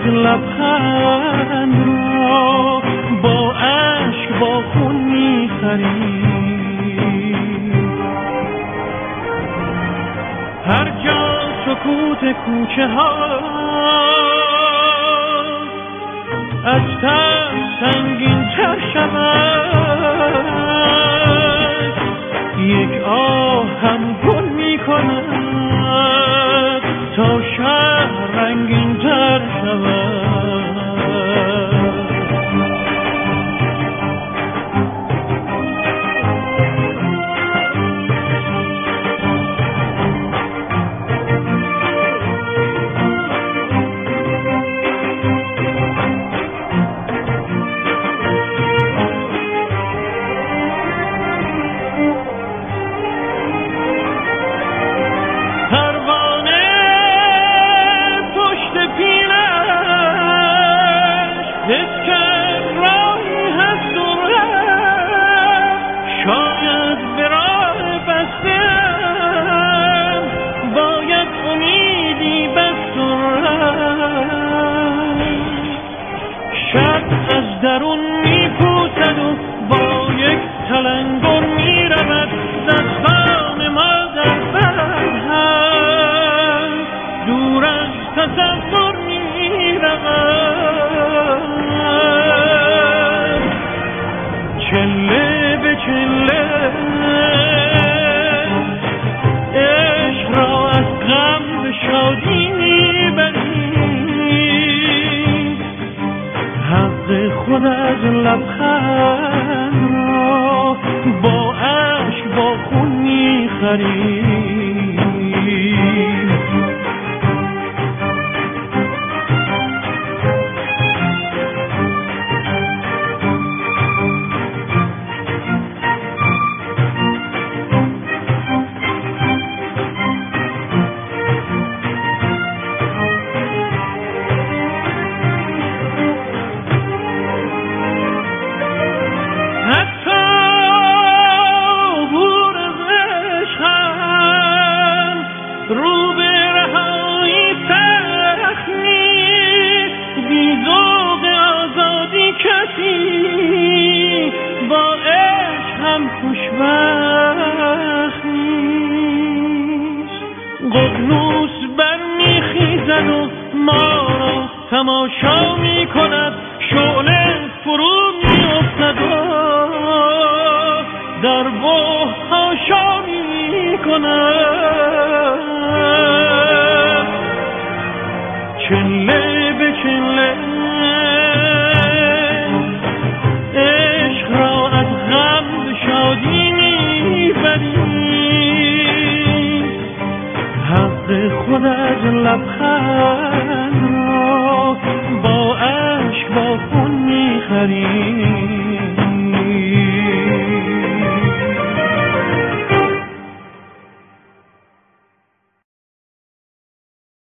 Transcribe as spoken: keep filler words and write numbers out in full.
از لبخند را با عشق با خون میخری. هر جا سکوت کوچه ها از تن سنگین تر شود، یک آه هم گل می کند تا شهر رنگین تر شود. درون می پوسد و با یک تلنگر می رود، دستان ما در بند هم دور از تصور می رود. چله به چله عشق را از غم به شادی می بریم، حق خود از لبخند را با عشق با خون می‌خریم. ققنوس برمیخیزد و ما را تماشا میکند، شعله فرو میافتد و در بحر هاشا میکند. چله به چله عشق را از غم به شادی میبریم، حق خود از لبخند را با عشق با خون میخریم.